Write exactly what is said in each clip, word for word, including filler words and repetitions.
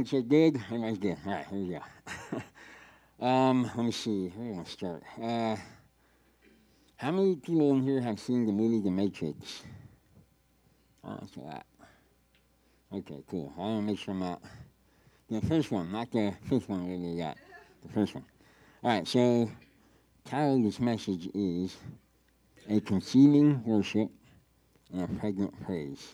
everyone said good? Everybody's good. All right, here we go. um, let me see. Where do I want to start? Uh, how many people in here have seen the movie The Matrix? Oh, that's a lot. Okay, cool. I want to make sure I'm not. The first one, not the fifth one we got. The first one. All right, so title of this message is A Conceiving Worship and a Pregnant Praise.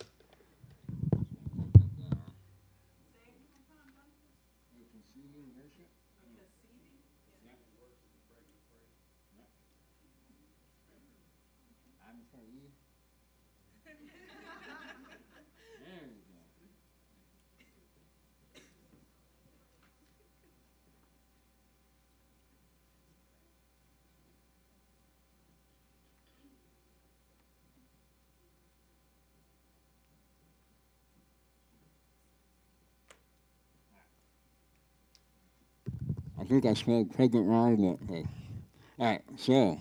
I think I spelled pregnant wrong, but hey. All right, so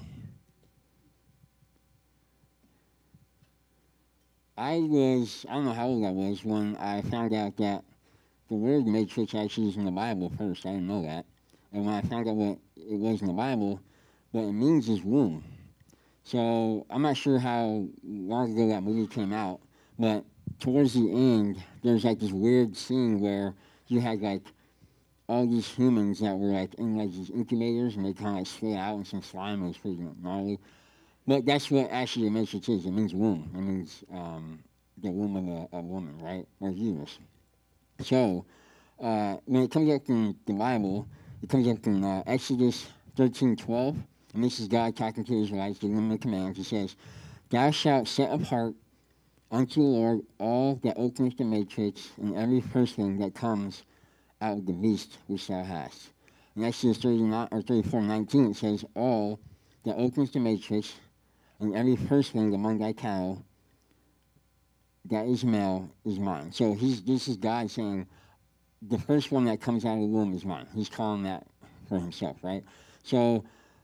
I was, I don't know how old I was when I found out that the word matrix actually is in the Bible first. I didn't know that. And when I found out what it was in the Bible, what it means is womb. So I'm not sure how long ago that movie came out, but towards the end, there's like this weird scene where you had like all these humans that were like in like these incubators and they kind of like split out and some slime was pretty gnarly. But that's what actually the matrix is. It means womb. It means um, the womb of a, a woman, right? Or uterus. So uh, when it comes up in the Bible, it comes up in uh, Exodus thirteen twelve, and this is God talking to the Israelites, giving them the commands. He says, Thou shalt set apart unto the Lord all that openeth the matrix, and every firstling that comes out of the beast which thou hast. In Exodus thirty-nine, or thirty-four nineteen, it says, All that opens the matrix, and every firstling among thy cattle that is male is mine. So he's this is God saying, the first one that comes out of the womb is mine. He's calling that for himself, right? So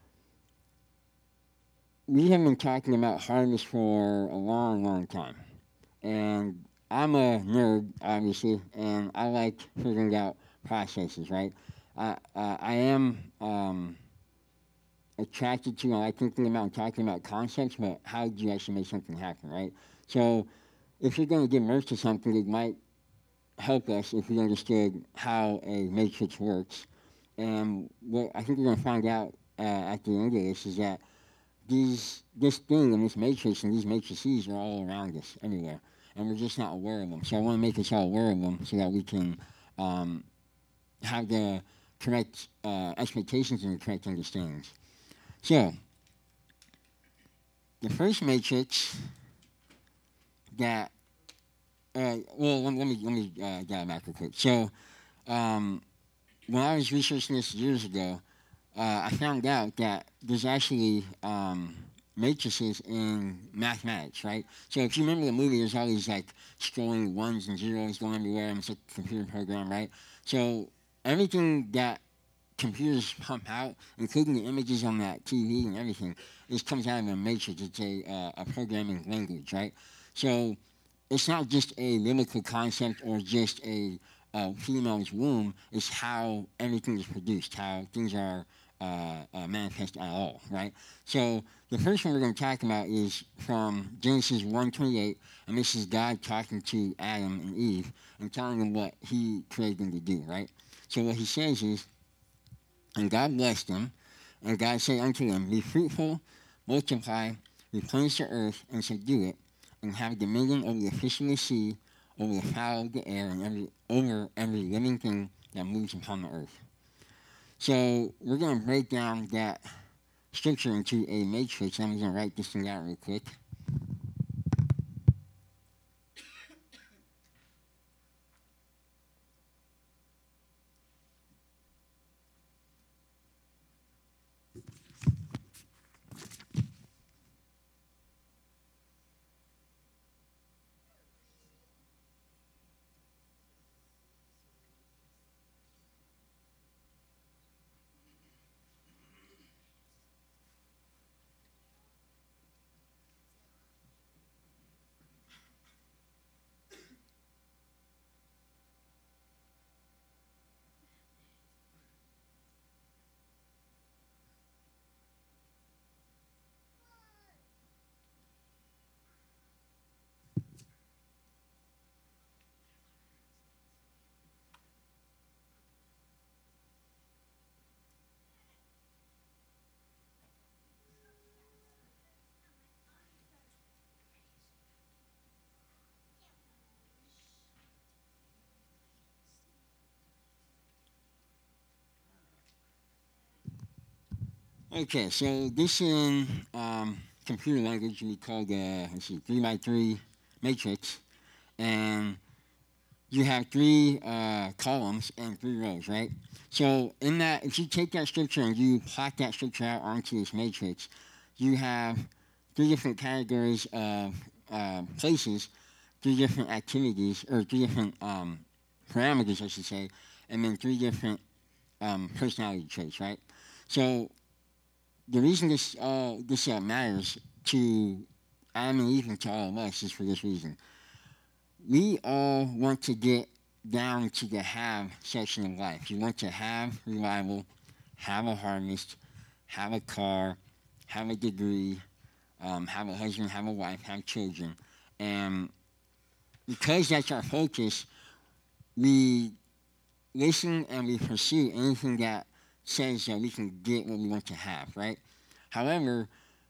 we have been talking about harvest for a long, long time. And I'm a nerd, obviously, and I like figuring out processes, right? I, uh, I am um, attracted to, I like thinking about and talking about concepts, but how do you actually make something happen, right? So if you're going to give merch to something, it might help us if we understood how a matrix works. And what I think we're going to find out uh, at the end of this is that these this thing and this matrix and these matrices are all around us everywhere, and we're just not aware of them. So I want to make us all aware of them so that we can um, have the correct uh, expectations and the correct understandings. So the first matrix that uh, well let, let me let me uh, get back real quick. So um, when I was researching this years ago, uh, I found out that there's actually um, matrices in mathematics, right? So if you remember the movie, there's all these like scrolling ones and zeros going everywhere, and it's a computer program, right? So everything that computers pump out, including the images on that T V and everything, this comes out of a matrix. It's a, uh, a programming language, right? So it's not just a biblical concept or just a uh, female's womb. It's how everything is produced, how things are uh, uh, manifest at all, right? So the first one we're going to talk about is from Genesis one twenty-eight, and this is God talking to Adam and Eve and telling them what He created them to do, right? So what He says is, and God blessed them, and God said unto them, Be fruitful, multiply, replenish the earth, and subdue it, and have dominion over the fish of the sea, over the fowl of the air, and every, over every living thing that moves upon the earth. So we're going to break down that scripture into a matrix. I'm going to write this thing out real quick. Okay, so this in um, computer language we call the let's see, three by three matrix, and you have three uh, columns and three rows, right? So in that, if you take that structure and you plot that structure out onto this matrix, you have three different categories of uh, places, three different activities, or three different um, parameters, I should say, and then three different um, personality traits, right? So the reason this uh, this uh, matters to Adam and Eve and to all of us is for this reason. We all want to get down to the have section of life. You want to have revival, have a harvest, have a car, have a degree, um, have a husband, have a wife, have children. And because that's our focus, we listen and we pursue anything that says that we can get what we want to have, right? However,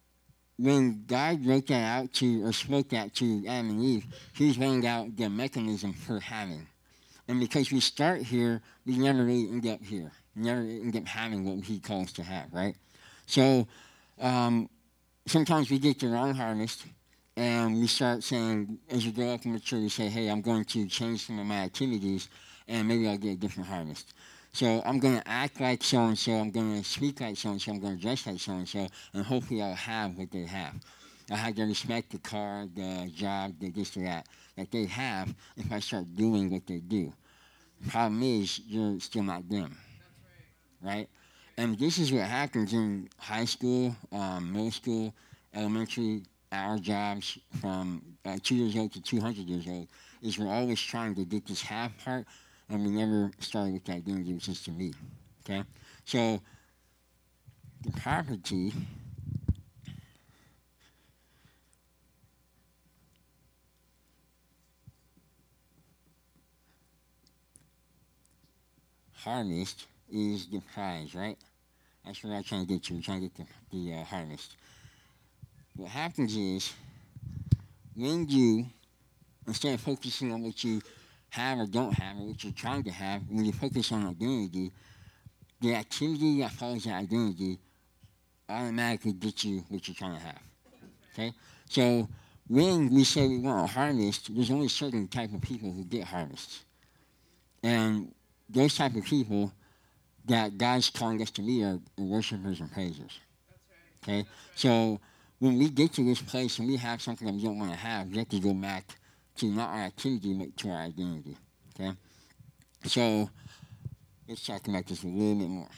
when God wrote that out to, or spoke that to Adam and Eve, he was laying out the mechanism for having. And because we start here, we never really end up here. We never end up having what he calls to have, right? So um, sometimes we get the wrong harvest, and we start saying, as we grow up and mature, we say, hey, I'm going to change some of my activities, and maybe I'll get a different harvest. So I'm going to act like so-and-so, I'm going to speak like so-and-so, I'm going to dress like so-and-so, and hopefully I'll have what they have. I have the respect, the car, the job, the this or that, that they have if I start doing what they do. Problem is, you're still not them, right? And this is what happens in high school, um, middle school, elementary, our jobs from uh, two years old to two hundred years old, is we're always trying to get this half part, and we never started with that identity, which is to me, okay? So the property, harvest, is the prize, right? That's what I'm trying to get to. We're trying to get the, the uh, harvest. What happens is, when you, instead of focusing on what you have or don't have, or what you're trying to have, when you focus on identity, the activity that follows that identity automatically gets you what you're trying to have. Okay? So when we say we want a harvest, there's only certain type of people who get harvests. And those type of people that God's calling us to be are worshipers and praisers. Okay? So when we get to this place and we have something that we don't want to have, we have to go back to not our activity, but to our identity. Okay? So let's talk about this a little bit more.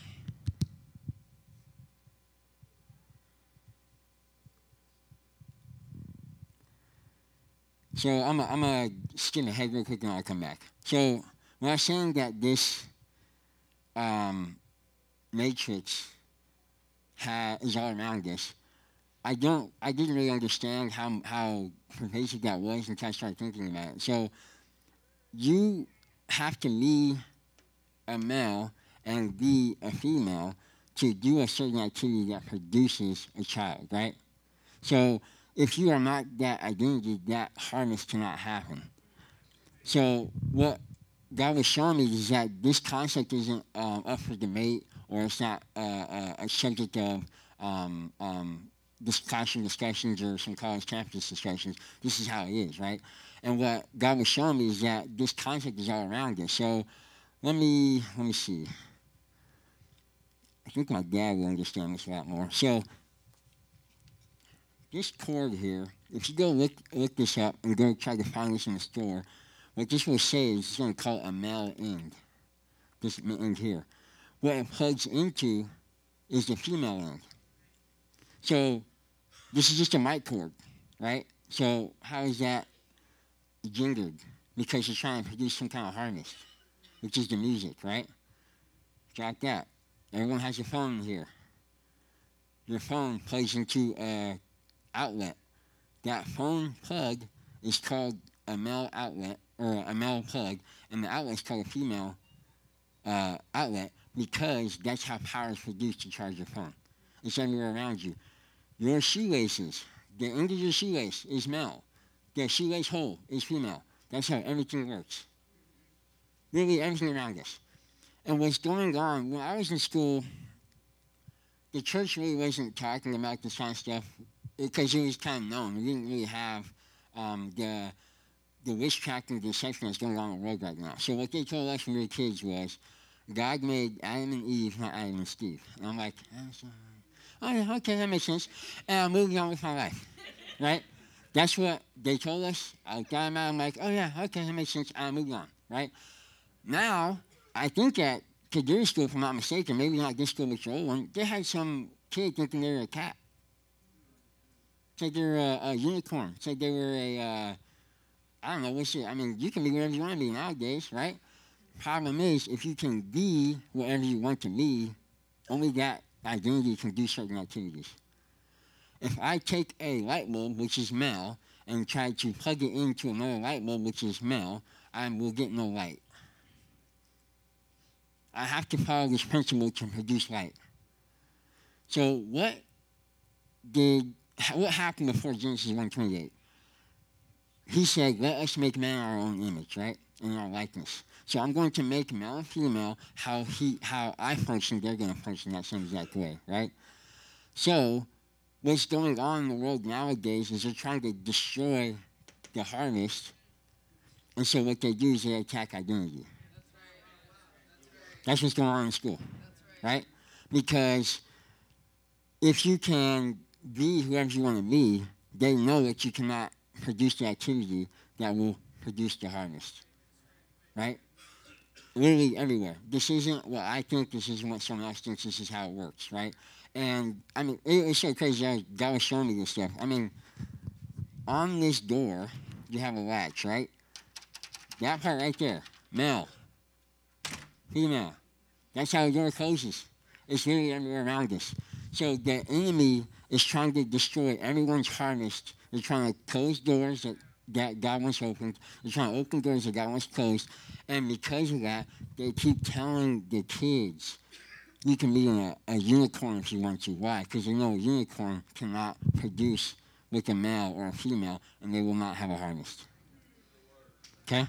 So I'm going to skim ahead real quick and I'll come back. So when I was saying that this um, matrix ha- is all around us, I don't, I didn't really understand how how pervasive that was until I started thinking about it. So you have to be a male and be a female to do a certain activity that produces a child, right? So if you are not that identity, that harvest cannot happen. So what God was showing me is that this concept isn't um, up for debate, or it's not uh, uh, a subject of um, um, discussion discussions or some college campus discussions. This is how it is, right? And what God was showing me is that this concept is all around us. So let me let me see. I think my dad will understand this a lot more. So this cord here, if you go look look this up and go try to find this in the store, what this will say is it's going to call it a male end. This end here. What it plugs into is the female end. So this is just a mic cord, right? So how is that gendered? Because you're trying to produce some kind of harness, which is the music, right? It's like that. Everyone has a phone here. Your phone plugs into an outlet. That phone plug is called a male outlet or a male plug, and the outlet is called a female uh, outlet because that's how power is produced to charge your phone. It's everywhere around you. Your shoelaces, the end of your shoelace is male. The shoelace hole is female. That's how everything works. Really, everything around us. And what's going on, when I was in school, the church really wasn't talking about this kind of stuff because it was kind of known. We didn't really have um, the the witchcraft and deception that's going on in the world right now. So what they told us when we were kids was, God made Adam and Eve, not Adam and Steve. And I'm like, oh, yeah, okay, that makes sense. And I'm moving on with my life, right? That's what they told us. I got them out. I'm like, oh, yeah, okay, that makes sense. I'm moving on, right? Now, I think at Kaduri School, if I'm not mistaken, maybe not this school, but your old one, they had some kid thinking they were a cat. It's like they were a, a unicorn. It's like they were a, uh, I don't know, what's it? I mean, you can be whatever you want to be nowadays, right? Problem is, if you can be whatever you want to be, only that identity can do certain activities. If I take a light bulb, which is male, and try to plug it into another light bulb, which is male, I will get no light. I have to follow this principle to produce light. So what did what happened before Genesis one twenty-eight? He said, let us make man our own image, right? In our likeness. So I'm going to make male and female how he how I function, they're going to function that same exact way, right? So what's going on in the world nowadays is they're trying to destroy the harvest. And so what they do is they attack identity. That's what's going on in school, right? Because if you can be whoever you want to be, they know that you cannot produce the activity that will produce the harvest, right? Literally everywhere. This isn't what I think, this isn't what someone else thinks, this is how it works, right? And, I mean, it, it's so crazy. God was showing me this stuff. I mean, on this door, you have a latch, right? That part right there, male, female. That's how the door closes. It's literally everywhere around us. So the enemy is trying to destroy everyone's harvest. They're trying to close doors that, that God wants opened. They're trying to open doors that God wants closed. And because of that, they keep telling the kids, you can be a, a unicorn if you want to. Why? Because they know a unicorn cannot produce with a male or a female, and they will not have a harvest. Okay?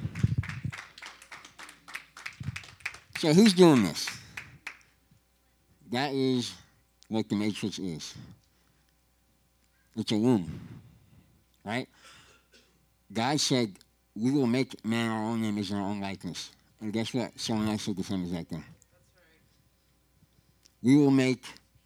So who's doing this? That is what the matrix is. It's a womb, right? God said, we will make man our own image and our own likeness. And guess what? Someone else said the same exact thing. We will make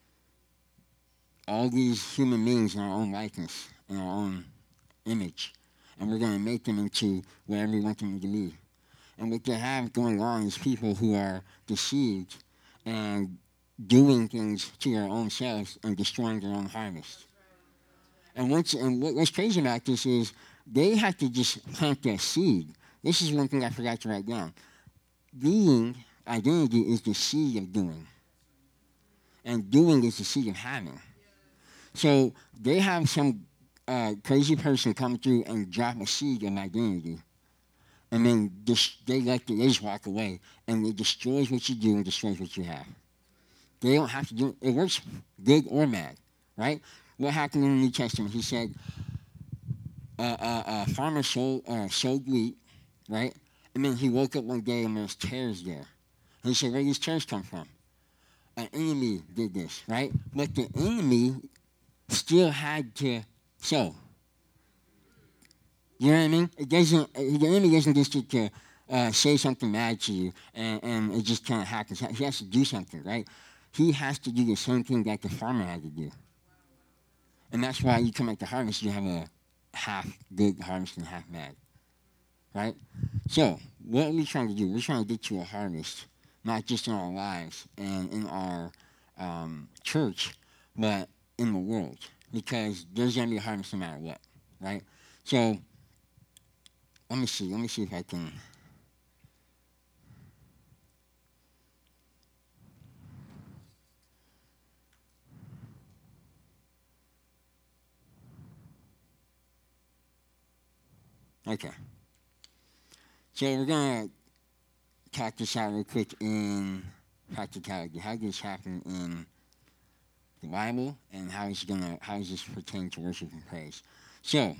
all these human beings in our own likeness, in our own image. And we're going to make them into whatever we want them to be. And what they have going on is people who are deceived and doing things to their own selves and destroying their own harvest. And what's, and what's crazy about this is they have to just plant their seed. This is one thing I forgot to write down. Being, identity, is the seed of doing. And doing is the seed of having. So they have some uh, crazy person come through and drop a seed of identity. And then dis- they let the, they just walk away. And it destroys what you do and destroys what you have. They don't have to do it. It works good or bad, right? What happened in the New Testament? He said, uh, uh, a farmer sowed, uh, sowed wheat, right? And then he woke up one day and there's tares there. And he said, where do these tares come from? An enemy did this, right? But the enemy still had to sow. You know what I mean? It doesn't. The enemy doesn't just get to uh, say something bad to you, and, and it just kind of happens. He has to do something, right? He has to do the same thing that the farmer had to do, and that's why you come at the harvest, you have a half good harvest and half bad, right? So what are we trying to do? We're trying to get to a harvest, not just in our lives and in our um, church, but in the world, because there's going to be a harvest no matter what, right? So let me see. Let me see if I can. Okay. So we're going to talk this out real quick in practicality. How does this happen in the Bible, and how is gonna how does this pertain to worship and praise? So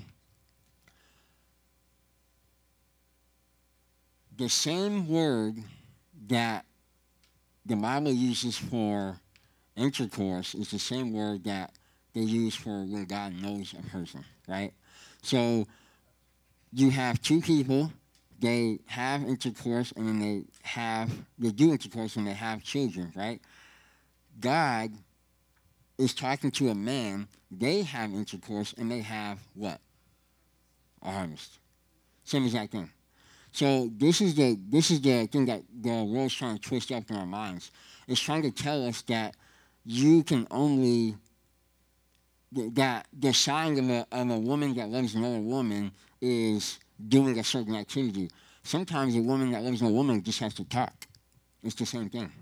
the same word that the Bible uses for intercourse is the same word that they use for when God knows a person, right? So you have two people, they have intercourse and then they have they do intercourse and they have children, right? God is talking to a man, they have intercourse and they have what? A harvest. Same exact thing. So this is the this is the thing that the world's trying to twist up in our minds. It's trying to tell us that you can only that the sign of a, of a woman that loves another woman is doing a certain activity. Sometimes a woman that loves another woman just has to talk. It's the same thing.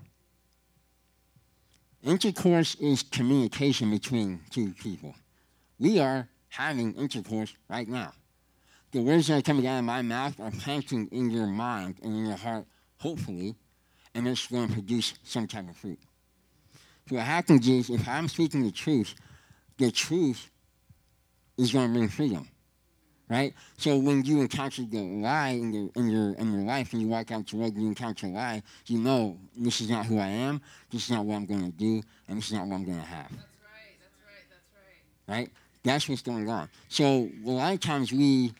Intercourse is communication between two people. We are having intercourse right now. The words that are coming out of my mouth are planting in your mind and in your heart, hopefully, and it's going to produce some type of fruit. So what happens is, if I'm speaking the truth, the truth is going to bring freedom, right? So when you encounter the lie in your in your in your life, and you walk out the road and you encounter a lie, you know this is not who I am. This is not what I'm going to do, and this is not what I'm going to have. That's right. That's right. That's right. Right? That's what's going on. So a lot of times we,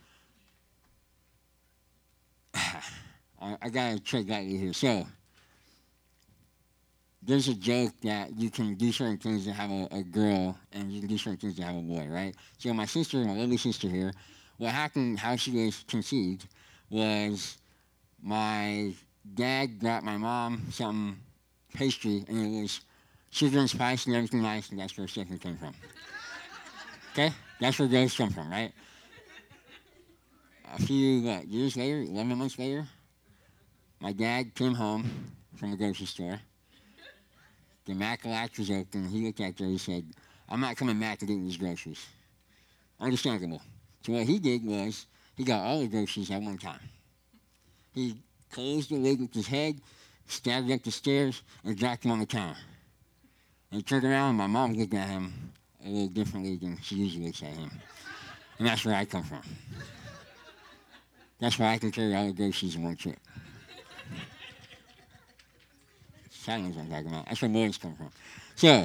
I, I gotta tread lightly here. So there's a joke that you can do certain things to have a, a girl, and you can do certain things to have a boy, right? So my sister, my lovely sister here, what happened, how she was conceived, was my dad got my mom some pastry, and it was sugar and spice and everything nice, and that's where Stephanie came from. Okay? That's where girls come from, right? A few what, years later, eleven months later, my dad came home from the grocery store. The Mac latch was open. He looked at her and he said, I'm not coming back to getting these groceries. Understandable. So what he did was he got all the groceries at one time. He closed the lid with his head, staggered up the stairs, and dropped them on the counter. And he turned around, and my mom looked at him a little differently than she usually looks at him. And that's where I come from. That's why I can carry all the groceries in one trip. Silence I'm talking about. That's where boys come from. So,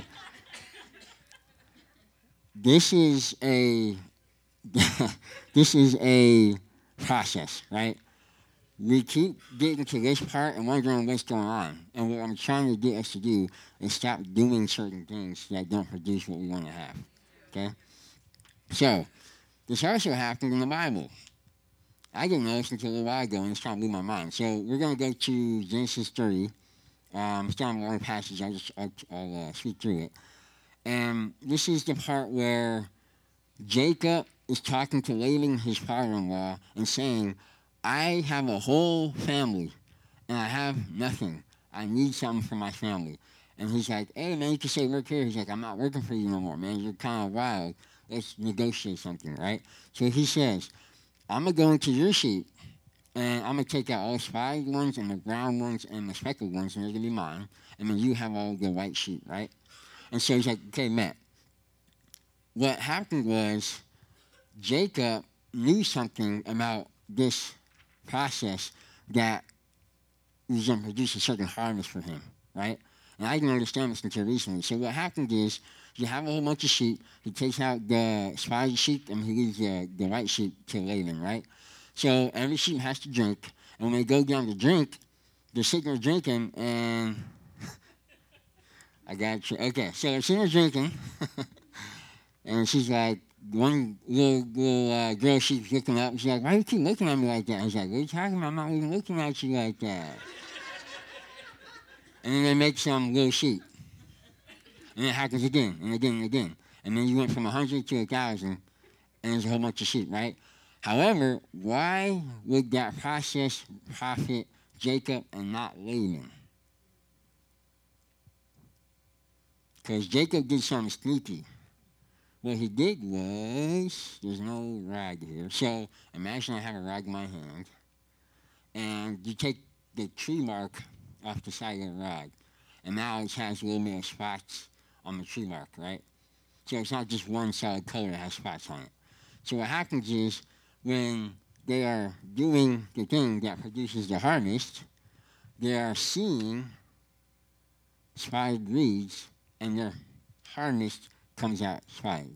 this is a this is a process, right? We keep getting to this part and wondering what's going on. And what I'm trying to get us to do is stop doing certain things that don't produce what we want to have. Okay? So, this also happened in the Bible. I didn't know this until a little while ago, and it's trying to blew my mind. So, we're going to go to Genesis thirty. Um, it's not a long passage. I'll just I'll, I'll uh, speak through it. And this is the part where Jacob is talking to Laban, his father-in-law, and saying, I have a whole family, and I have nothing. I need something for my family. And he's like, hey, man, you can say work here. He's like, I'm not working for you no more, man. You're kind of wild. Let's negotiate something, right? So he says, I'm going to go into your sheep, and I'm going to take out all the spotted ones and the brown ones and the speckled ones, and they're going to be mine. And then you have all the white sheep, right? And so he's like, okay, Matt. What happened was Jacob knew something about this process that was going to produce a certain harvest for him, right? And I didn't understand this until recently. So what happened is you have a whole bunch of sheep. He takes out the spotted sheep and he leaves the, the white sheep to Laban, right? So every sheep has to drink. And when they go down to drink, they're sitting there drinking and I got you. Okay, so they're sitting there drinking and she's like, one little, little uh, girl, she's looking up and she's like, why do you keep looking at me like that? I was like, what are you talking about? I'm not even looking at you like that. And then they make some little sheep. And it happens again and again and again. And then you went from a hundred to a thousand, and there's a whole bunch of sheep, right? However, why would that process profit Jacob and not Laban? Because Jacob did something sneaky. What he did was, there's no rag here. So imagine I have a rag in my hand, and you take the tree mark off the side of the rag, and now it has a little bit of spots on the tree mark, right? So it's not just one solid color that has spots on it. So what happens is when they are doing the thing that produces the harvest, they are seeing spotted reeds and their harvest comes out spotted.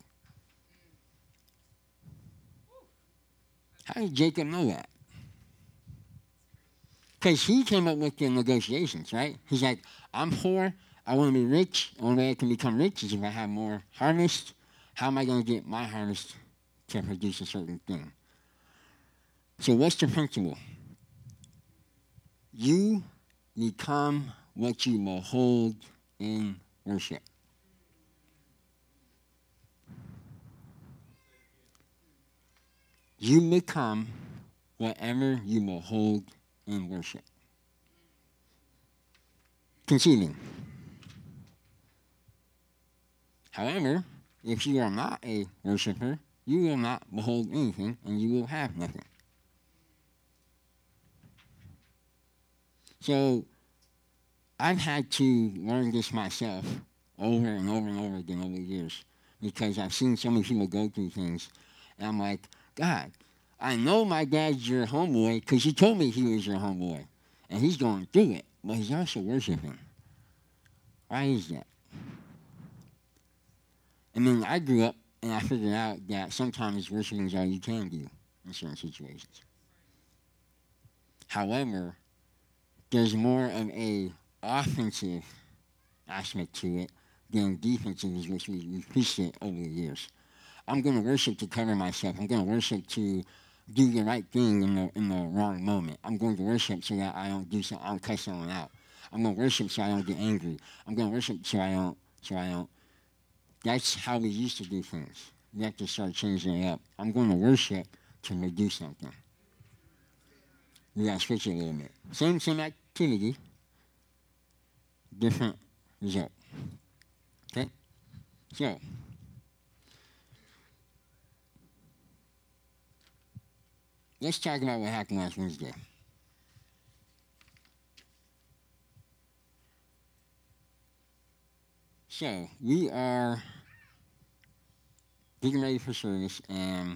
How did Jacob know that? Because he came up with the negotiations, right? He's like, I'm poor. I want to be rich. The only way I can become rich is if I have more harvest. How am I going to get my harvest to produce a certain thing? So, what's the principle? You become what you behold in worship. You become whatever you behold in worship. Conceiving. However, if you are not a worshiper, you will not behold anything and you will have nothing. So I've had to learn this myself over and over and over again over the years because I've seen so many people go through things. And I'm like, God, I know my dad's your homeboy because he told me he was your homeboy. And he's going through it, but he's also worshiping. Why is that? And then I grew up and I figured out that sometimes worshiping is all you can do in certain situations. However, there's more of a offensive aspect to it than defensive, is which we, we've preached it over the years. I'm going to worship to cover myself. I'm going to worship to do the right thing in the in the wrong moment. I'm going to worship so that I don't do something, I don't cuss someone out. I'm going to worship so I don't get angry. I'm going to worship so I don't so I don't. That's how we used to do things. We have to start changing it up. I'm going to worship to produce something. We got to switch it a little bit. Same same activity, different result. Okay? So, let's talk about what happened last Wednesday. So, we are getting ready for service, and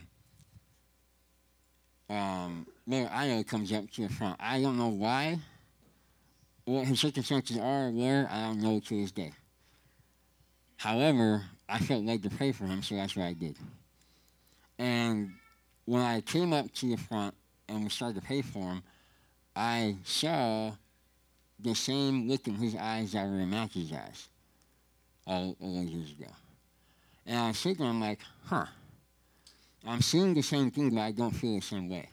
um, Mayor Io comes up to the front. I don't know why, what his circumstances are, where, I don't know to this day. However, I felt led to pray for him, so that's what I did. And when I came up to the front and we started to pray for him, I saw the same look in his eyes that were in Matthew's eyes all, all those years ago. And I was thinking, I'm like, huh, I'm seeing the same thing, but I don't feel the same way.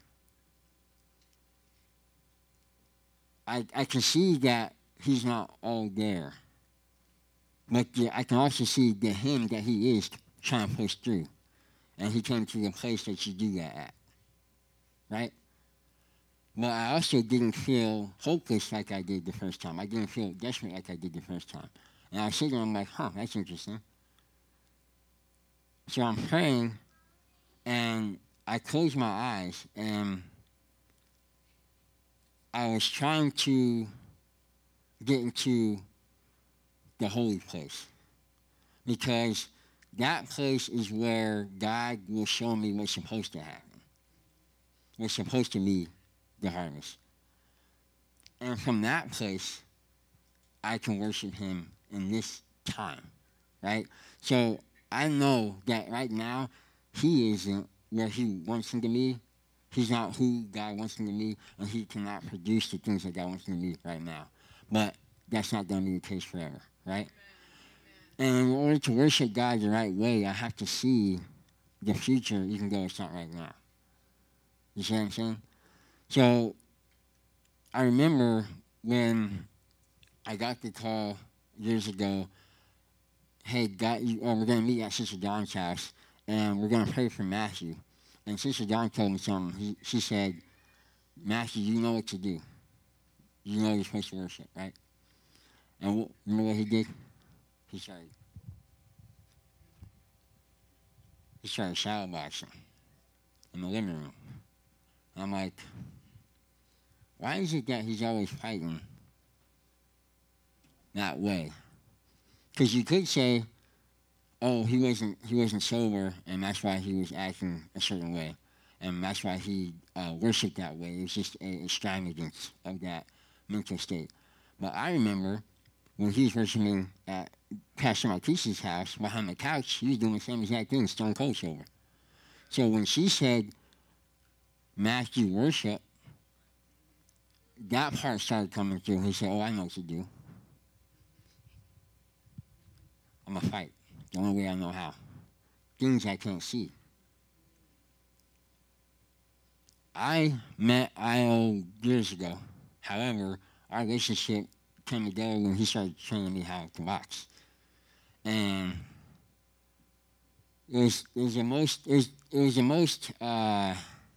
I, I can see that he's not all there. But the, I can also see the him that he is trying to push through. And he came to the place that you do that at. Right? But I also didn't feel hopeless like I did the first time. I didn't feel desperate like I did the first time. And I was sitting there, I'm like, huh, that's interesting. So I'm praying, and I closed my eyes, and I was trying to get into the holy place. Because that place is where God will show me what's supposed to happen. What's supposed to be the harvest. And from that place, I can worship him in this time, right? So I know that right now, he isn't where he wants him to be. He's not who God wants him to be, and he cannot produce the things that God wants him to be right now. But that's not going to be the case forever, right? And in order to worship God the right way, I have to see the future even though it's not right now. You see what I'm saying? So I remember when I got the call years ago, hey, God, you, uh, we're going to meet at Sister Dawn's house, and we're going to pray for Matthew. And Sister Dawn told me something. He, she said, Matthew, you know what to do. You know you're supposed to worship, right? And what, you know what he did? He started, he started shadowboxing in the living room. And I'm like, why is it that he's always fighting that way? Because you could say, oh, he wasn't he wasn't sober, and that's why he was acting a certain way, and that's why he uh, worshipped that way. It was just a extravagance of that mental state. But I remember when he was working at Pastor Marquise's house behind the couch, he was doing the same exact thing, Stone Cold Sober. So when she said Matthew worship, that part started coming through. He said, oh, I know what to do. I'm going to fight. The only way I know how. Things I can't see. I met Io years ago. However, our relationship came together when he started training me how to box. And it was, it was the most, it was, it was the most uh,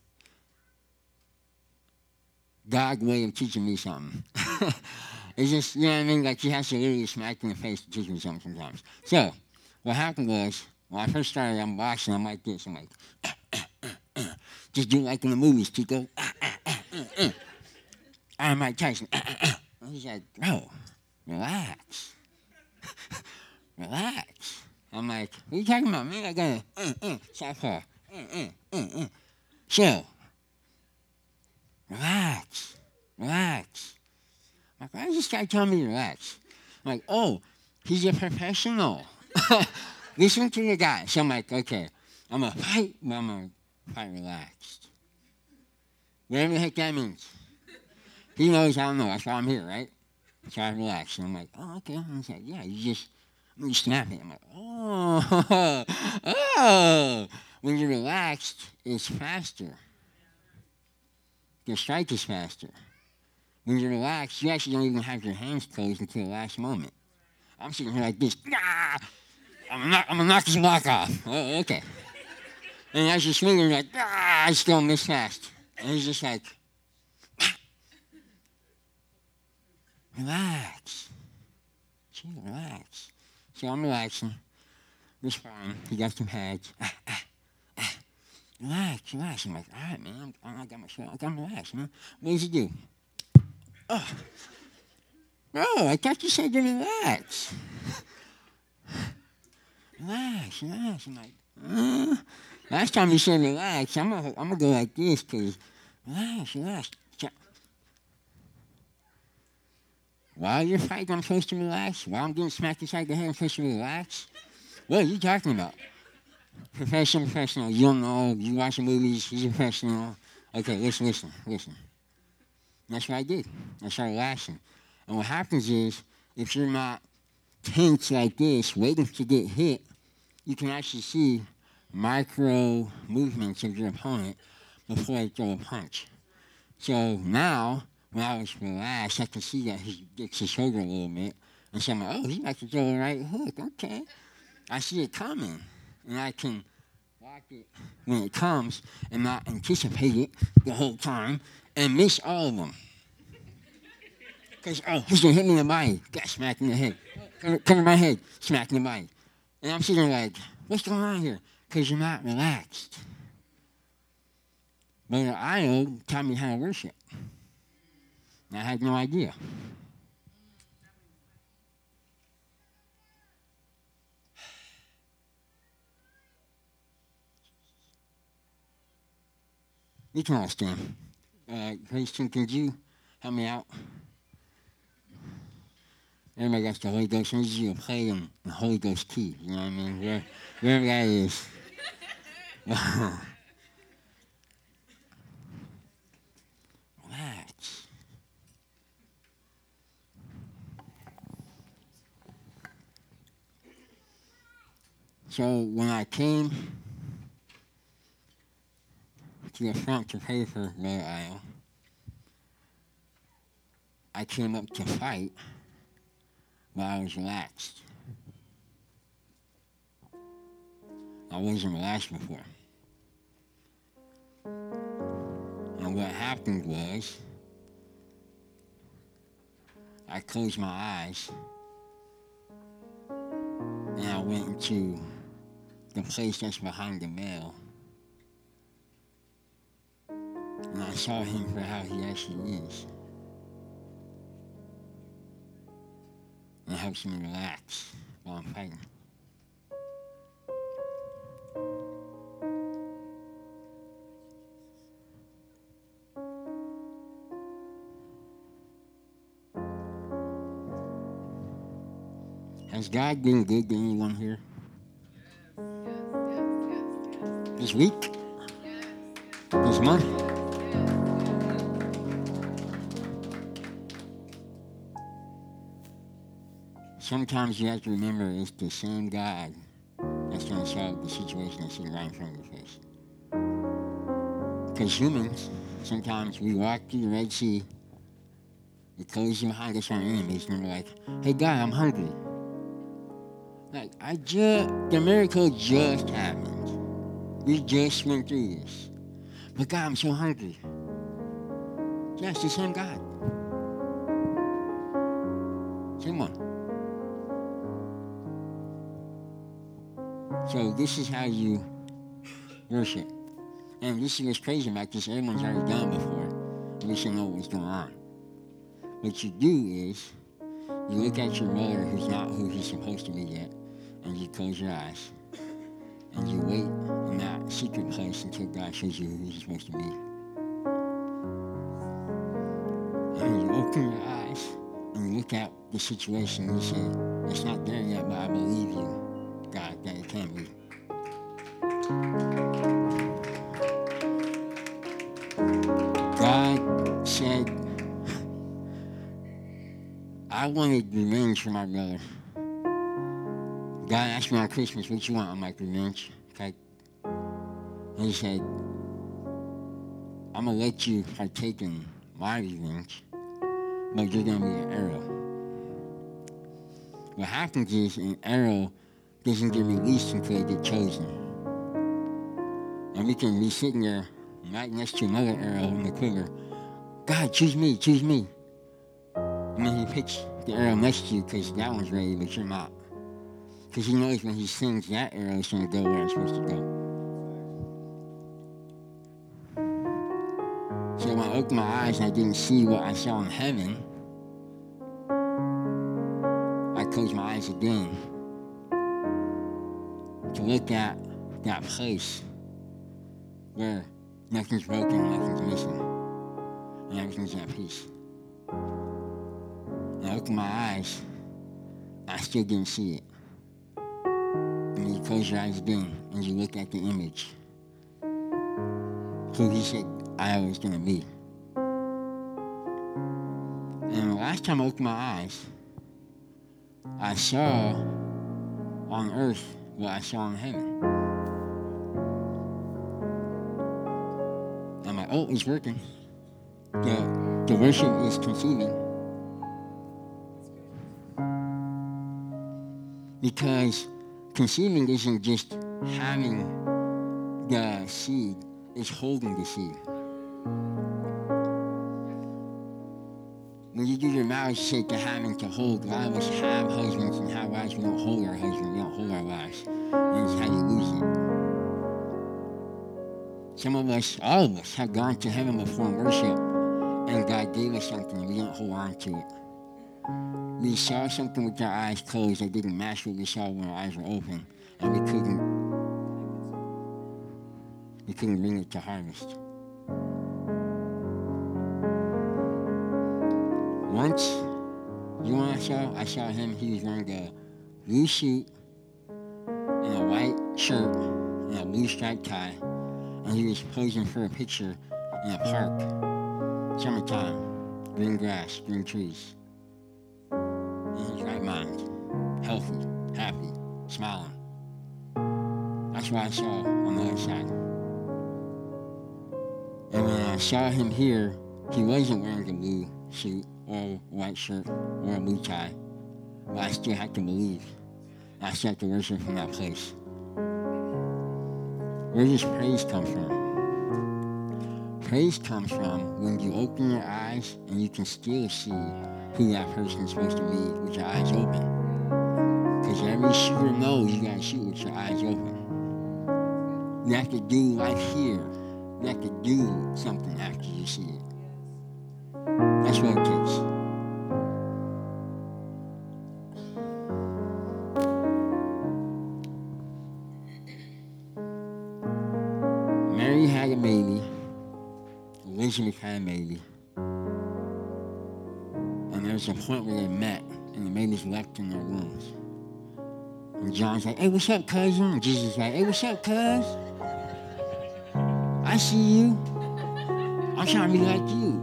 God way of teaching me something. It's just, you know what I mean? Like, he has to literally smack me in the face to teach me something sometimes. So, what happened was, when I first started, I'm boxing, I'm like this. I'm like, uh, uh, uh, uh. Just do it like in the movies, Chico. Uh, uh, uh, uh, uh. I'm Mike Tyson. Uh, uh, uh. And he's like, bro, relax. Relax. I'm like, what are you talking about, man? I gotta, uh, uh, southpaw. Uh, uh, uh, uh. Chill. Relax. Relax. I'm like, why is this guy telling me to relax? I'm like, oh, he's a professional. Listen to the guy. So I'm like, okay, I'm gonna fight, but I'm gonna fight relaxed. Whatever the heck that means. He knows I don't know. That's why I'm here, right? So I relax. And I'm like, oh, okay. And he's like, yeah, you just, you snap it. I'm like, oh, oh. When you're relaxed, it's faster. The strike is faster. When you're relaxed, you actually don't even have your hands closed until the last moment. I'm sitting here like this. Ah! I'm gonna knock, I'm gonna knock this block off. Oh, okay. And as you're swinging, you're like, ah, I still miss fast. And he's just like, relax. Chill, relax. So I'm relaxing. This fine. He got some pads. Ah, ah, ah. Relax, relax. I'm like, all right, man. I'm, I got my shit. I'm relaxed, man. What does he do? Oh. Bro, I thought you said to relax. Relax, relax. I'm like, uh. Last time you said relax, I'm gonna, I'm gonna go like this, because relax, relax. While you're fighting, I'm supposed to relax. While I'm getting smacked inside the head, I'm supposed to relax. What are you talking about? Professional, professional. You don't know. You watch the movies. He's a professional. Okay, listen, listen, listen. That's what I did. I started laughing. And what happens is, if you're not tense like this, waiting to get hit, you can actually see micro movements of your opponent before they throw a punch. So now, when I was relaxed, I can see that he gets his shoulder a little bit. And so I'm like, oh, he's about to throw a right hook. Okay. I see it coming. And I can block it when it comes and not anticipate it the whole time and miss all of them. Because, oh, he's going to hit me in the body. Got smacked in the head. Cover, cover my head. Smacked in the body. And I'm sitting there like, what's going on here? Because you're not relaxed. But Io taught me how to worship. And I had no idea. You can all stand. Uh, Christian, could you help me out? Everybody got the Holy Ghost. I need you to play in the Holy Ghost key. You know what I mean? Where, wherever that is. Relax. So when I came to the front to pay for Brother Io, I came up to fight, but I was relaxed. I wasn't relaxed before. And what happened was, I closed my eyes, and I went into the place that's behind the veil. And I saw him for how he actually is. And it helps me relax while I'm fighting. Has God been good to anyone here Yes, yes, yes, this week, yes, yes, this month? yes, Sometimes you have to remember it's the same God that's going to solve the situation that's sitting right in front of your face. Because humans, sometimes we walk through the Red Sea, we close behind us our enemies, and we're like, hey, God, I'm hungry. Like, I just, the miracle just happened. We just went through this. But God, I'm so hungry. Yeah, it's the same God. Same one. So this is how you worship. And this is what's crazy about this. Everyone's already done it before. At least you know what's going on. What you do is, you look at your brother who's not who he's supposed to be yet, and you close your eyes. And you wait in that secret place until God shows you who he's supposed to be. And you open your eyes and you look at the situation and you say, it's not there yet, but I believe you, God, that it can be. God said, I wanted revenge for my brother. God asked me on Christmas, what you want? I'm like, revenge. Okay. And he said, I'm going to let you partake in my revenge, but you're going to be an arrow. What happens is an arrow doesn't get released until it gets chosen. And we can be sitting there right next to another arrow in the quiver. God, choose me, choose me. And then he picks the arrow next to you because that one's ready, but you're not. Because he knows when he sings, that arrow is going to go where it's supposed to go. So when I opened my eyes and I didn't see what I saw in heaven, I closed my eyes again to look at that place where nothing's broken, nothing's missing, and everything's at peace. And I opened my eyes, I still didn't see it. And you close your eyes again, and you look at the image. Who he said I was going to be. And the last time I opened my eyes, I saw on earth what I saw in heaven. I'm like, oh, it's working. The, the worship is conceiving. Because conceiving isn't just having the seed, it's holding the seed. When you do your marriage, you say to have and to hold. A lot of us have husbands and have wives. We don't hold our husbands. We don't hold our wives. And it's how you lose it. Some of us, all of us, have gone to heaven before in worship, and God gave us something, and we didn't hold on to it. We saw something with our eyes closed that didn't match what we saw when our eyes were open, and we couldn't, we couldn't bring it to harvest. Once, you know what I saw? I saw him, he was wearing a blue suit and a white shirt and a blue striped tie, and he was posing for a picture in a park. Summertime, green grass, green trees. In his right mind, healthy, happy, smiling. That's what I saw on the other side. And when I saw him here, he wasn't wearing a blue suit or a white shirt or a blue tie, but I still had to believe. I still had to worship from that place. Where does praise come from? Praise comes from when you open your eyes and you can still see who that person is supposed to be with your eyes open. Because every shooter knows you gotta shoot with your eyes open. You have to do life here. You have to do something after you see it. That's what it takes. Mary had a baby. Elizabeth had a baby. And there was a point where they met, and the babies left in their wombs. And John's like, hey, what's up, cousin? And Jesus is like, hey, what's up, cuz? I see you. I'm trying to be like you.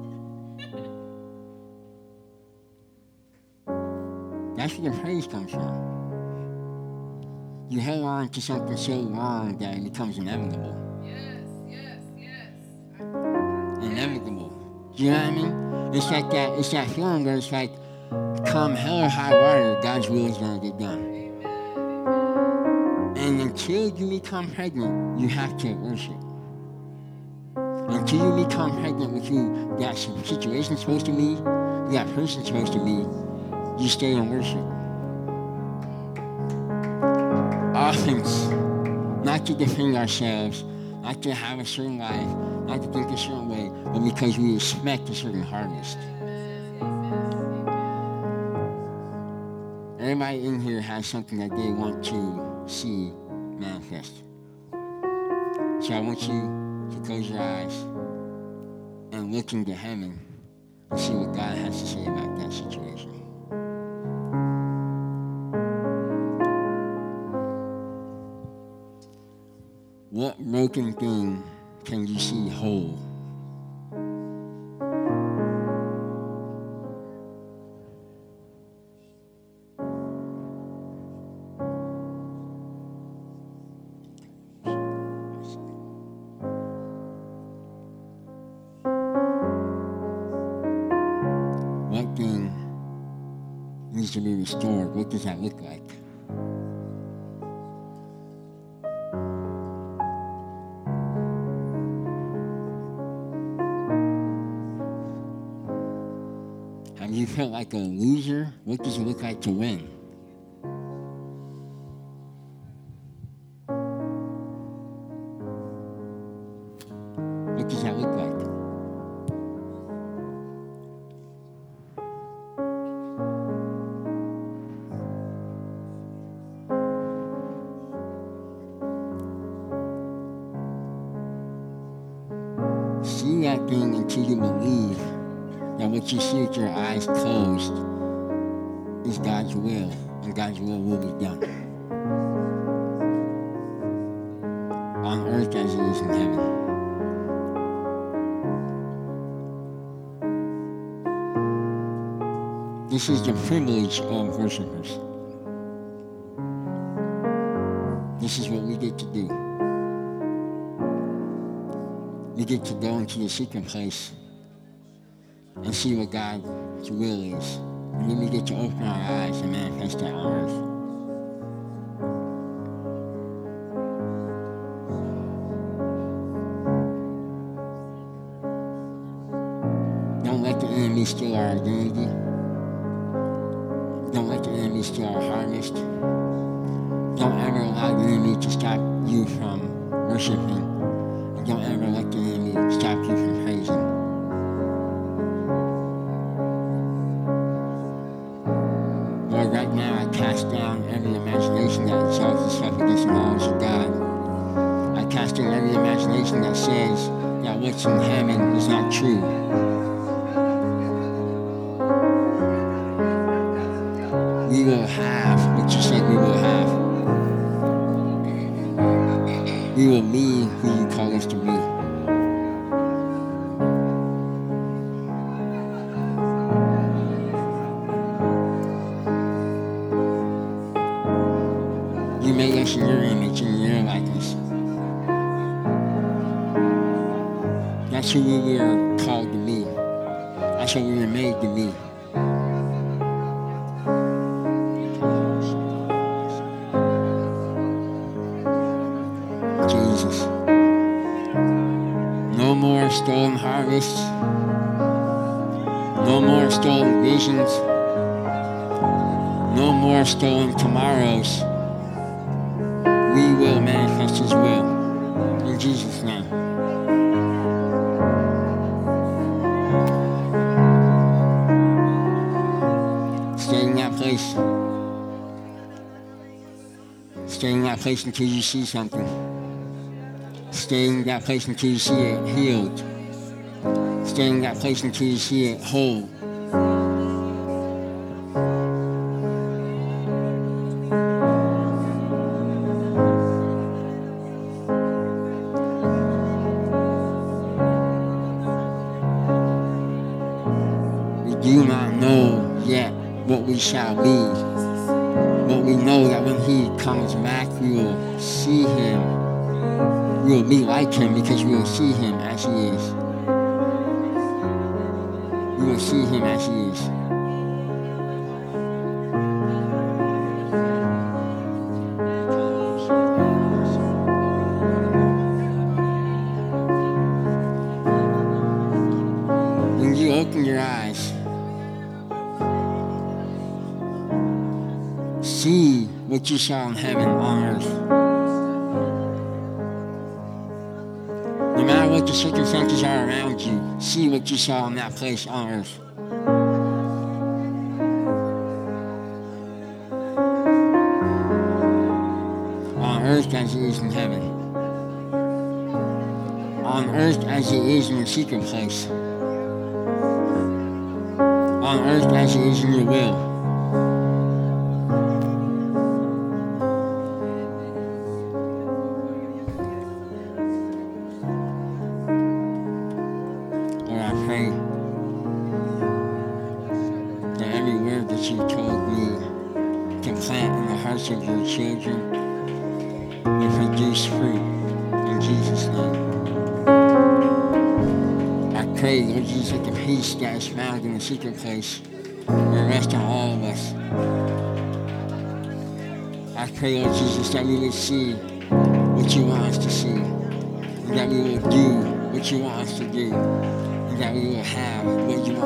That's where the praise comes from. You hang on to something so long that it becomes inevitable. Yes, yes, yes. Inevitable. Do you know what I mean? It's like that. It's that feeling where it's like, come hell or high water, God's will is gonna get done. And until you become pregnant, you have to worship. Until you become pregnant with who that situation's supposed to be, who that person's supposed to be, you stay in worship. Offense, not to defend ourselves, not to have a certain life, not to think a certain way, but because we expect a certain harvest. Everybody in here has something that they want to see manifest. So I want you to close your eyes and look into heaven and see what God has to say about that situation. What broken thing can you see whole? What thing needs to be restored? What does that look like? Have you felt like a loser? What does it look like to win? What does that look like? See that thing until you believe that what you see with your eyes closed is God's will, and God's will will be done. On earth as it is in heaven. This is the privilege of worshipers. This is what we get to do. We get to go into the secret place and see what God's will is. And then we get to open our eyes and manifest that on earth. Don't let the enemy steal our identity. Don't let the enemy steal our harvest. Don't ever allow the enemy to stop you from worshiping. And don't ever let the enemy stop you from praising. Lord, right now I cast down every imagination that exalts itself against the knowledge of God. I cast down every imagination that says that what's in heaven is not true. We will have what you said we will have. We will be who you call us to be. You made us in your image and in your likeness. That's who we were called to be. That's what we were made to be. Jesus. No more stolen harvests. No more stolen visions. No more stolen tomorrows. We will manifest His will. In Jesus' name. Stay in that place. Stay in that place until you see something. Stay in that place until you see it healed. Stay in that place until you see it whole. shall be. But we know that when he comes back, we will see him. We will be like him because we will see him as he is. We will see him as he is. When you open your eyes, see what you saw in heaven on earth. No matter what the circumstances are around you, see what you saw in that place on earth. On earth as it is in heaven. On earth as it is in the secret place. On earth as it is in your will. Lord, I pray that every word that you told me to plant in the hearts of your children will produce fruit in Jesus' name. I pray, Lord Jesus, that the peace that is found in the secret place will rest on all of us. I pray, Lord Jesus, that we will see what you want us to see, and that we will do what you want us to do, and that we will have what you